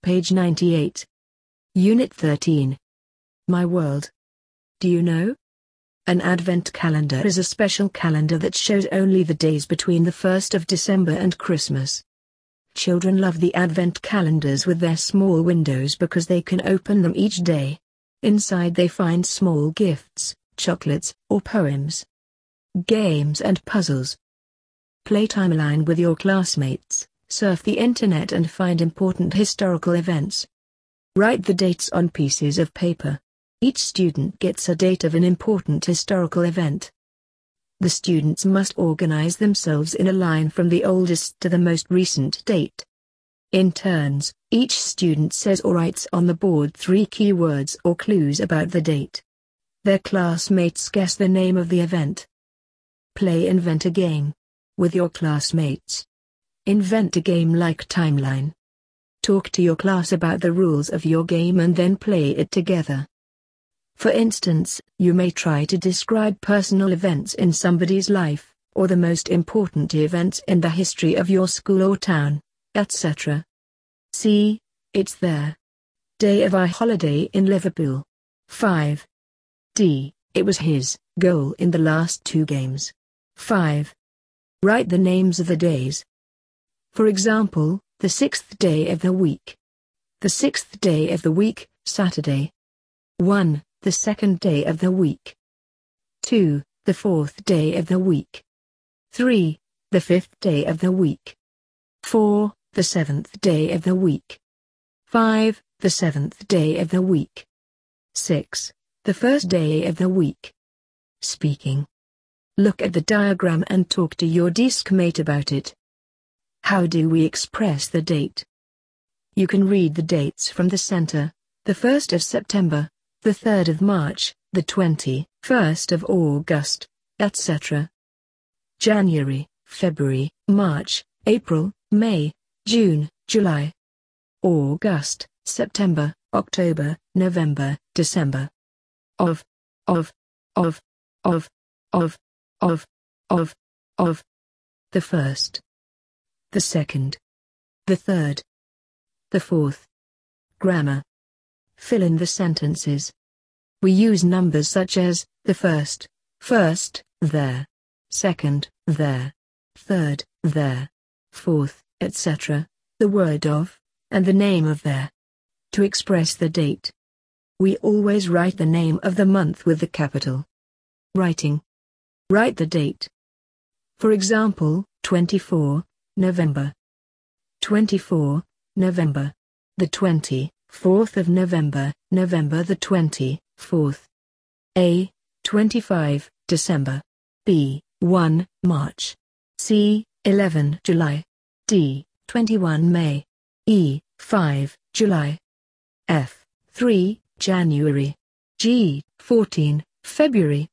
page 98. Unit 13. My World. Do you know? An Advent calendar is a special calendar that shows only the days between the 1st of December and Christmas. Children love the Advent calendars with their small windows because they can open them each day. Inside they find small gifts, chocolates, or poems, games and puzzles. Play timeline with your classmates, surf the internet and find important historical events. Write the dates on pieces of paper. Each student gets a date of an important historical event. The students must organize themselves in a line from the oldest to the most recent date. In turns, each student says or writes on the board 3 keywords or clues about the date. Their classmates guess the name of the event. Play Invent a Game with your classmates. Invent a game like Timeline. Talk to your class about the rules of your game and then play it together. For instance, you may try to describe personal events in somebody's life, or the most important events in the history of your school or town, etc. See, it's there. Day of our holiday in Liverpool. 5. D. It was his goal in the last 2 games. 5. Write the names of the days. For example, the 6th day of the week. The 6th day of the week, Saturday. 1. The 2nd day of the week. 2. The 4th day of the week. 3. The 5th day of the week. 4. The 7th day of the week. 5. The 7th day of the week. 6. The 1st day of the week. Speaking. Look at the diagram and talk to your desk mate about it. How do we express the date? You can read the dates from the center, the 1st of September, the 3rd of March, the 21st of August, etc. January, February, March, April, May, June, July. August, September, October, November, December. Of. The 1st. The 2nd. The 3rd. The 4th. Grammar. Fill in the sentences. We use numbers such as, the 1st, there. 2nd, there. 3rd, there. 4th, etc., the word of, and the name of there. To express the date. We always write the name of the month with the capital. Writing. Write the date. For example, 24, November. 24, November. The 24th of November, November the 24th. A. 25, December. B. 1, March. C. 11, July. D. 21, May. E. 5, July. F. 3, January. G. 14, February.